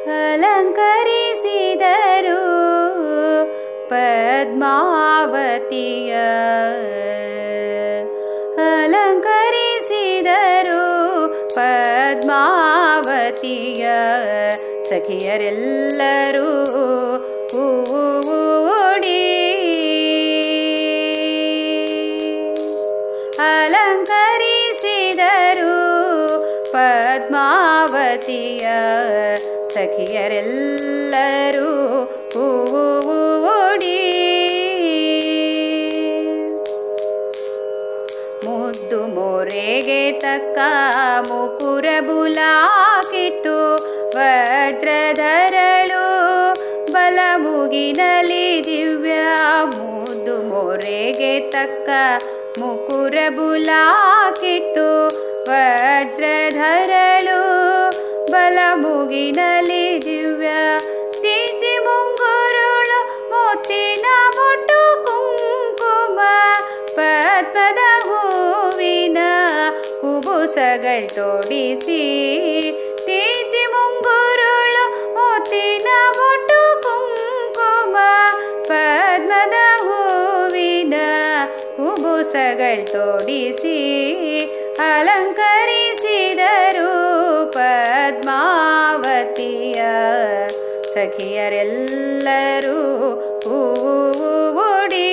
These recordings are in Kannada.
ಅಲಂಕರಿಸಿದರು ಪದ್ಮಾವತಿಯ. ಅಲಂಕರಿಸಿದರು ಪದ್ಮಾವತಿಯ. ಸಖಿಯರೆಲ್ಲರೂ ಕೂಡಿ ಅಲಂಕರಿಸಿದರು ಪದ್ಮಾವತಿಯ. ಸಖಿಯರೆಲ್ಲರೂ ಕೂಡಿ ಮುದ್ದು ಮೋರೆಗೆ ತಕ್ಕ ಮುಕುರ ಬುಲಾಕಿಟ್ಟು ವಜ್ರಧರಳು ಬಲಮುಗಿನಲಿ ದಿವ್ಯ. ಮುದ್ದು ಮೋರೆಗೆ ತಕ್ಕ ಮುಕುರ ಬುಲಾಕಿಟ್ಟು ವಜ್ರಧರಳು ಬಲಮುಗಿನಲಿ ದಿವ್ಯ. ತಿಥಿ ಮುಂಗುರುಳು ಮುತ್ತಿನ ಬೊಟ್ಟು ಕುಂಕುಮ ಪದ್ಮದ ಹೂವಿನ ಕುಬುಸಗಳು ತೋಡಿಸಿ. ತಿಥಿ ಮುಂಗುರುಳು ಮುತ್ತಿನ ಬೊಟ್ಟು ಕುಂಕುಮ ಪದ್ಮದ ಹೂವಿನ ಕುಬುಸಗಳು ತೋಡಿಸಿ ಅಲಂಕರಿಸಿದರು ಪದ್ಮಾವತಿಯ. ಸಖಿಯರೆಲ್ಲರೂ ಕೂಡಿ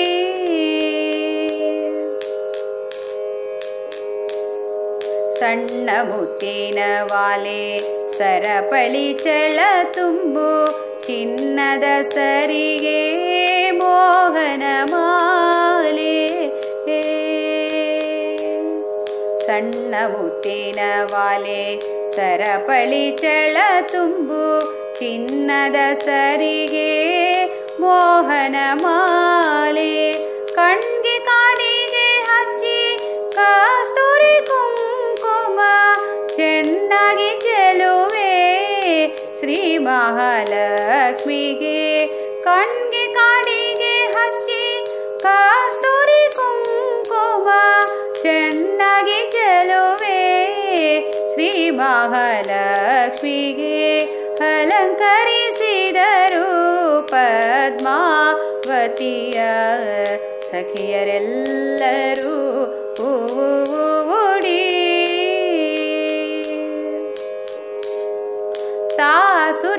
ಸಣ್ಣ ಮುತ್ತಿನ ವಾಲೆ ಸರಪಳಿ ಚಳ ತುಂಬು ಚಿನ್ನದ ಸರಿಗೆ ಮೋಹನ ಮಾಲೆ. ಸಣ್ಣ ಮುತ್ತಿನ ವಾಲೆ ಸರಪಳಿ ಚಳ ತುಂಬು ಚಿನ್ನದ ಸರಿಗೆ ಮೋಹನ ಮಾಲೆ. ಕಣ್ಗೆ ಕಾಡಿಗೆ ಹಚ್ಚಿ ಕಸ್ತೂರಿ ಕುಂಕುಮ ಚೆನ್ನಾಗಿ ಚೆಲುವೆ ಶ್ರೀ ಮಹಾಲಕ್ಷ್ಮಿಗೆ. ಕಣ್ಗೆ ಕಾಡಿಗೆ ಹಚ್ಚಿ ಕಸ್ತೂರಿ ಕುಂಕುಮ ಚೆನ್ನಾಗಿ ಚೆಲುವೆ ಶ್ರೀ ಮಹಾಲಕ್ಷ್ಮಿಗೆ. ಅಲಂಕರಿಸಿದರು ಪದ್ಮಾವತಿಯ. ಸಖಿಯರೆಲ್ಲರೂ ಕೂಡಿ ತಾಸುರ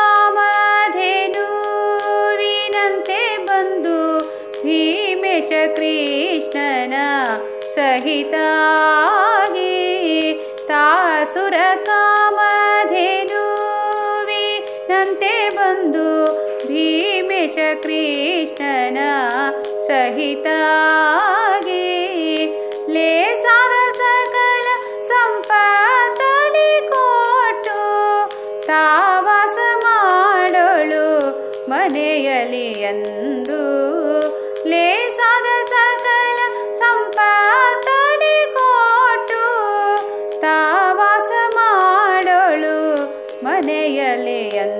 ಕಾಮಧೇನುವಿನಂತೆ ಬಂದು ಭೀಮೇಶ ಕೃಷ್ಣನ ಸಹಿತಾಗಿ. ತಾಸುರ ಕಾಮಧೇನುವಿನಂತೆ ಬಂದು ಭೀಮೇಶ ಕೃಷ್ಣನ ಸಹಿತಾಗಿ. ಲೇಸಾದ ಸಕಲ ಸಂಪತ್ತಲಿ ಕೊಟ್ಟು ತಾವಾಸ ಮಾಡೋಳು ಮನೆಯಲ್ಲಿ ಎಂದು. ಲೇಸಾದ ಸಕಲ ಸಂಪತ್ತಲಿ ಕೊಟ್ಟು ತಾವಾಸ ಮಾಡೋಳು ಮನೆಯಲ್ಲಿ ಎಂದು.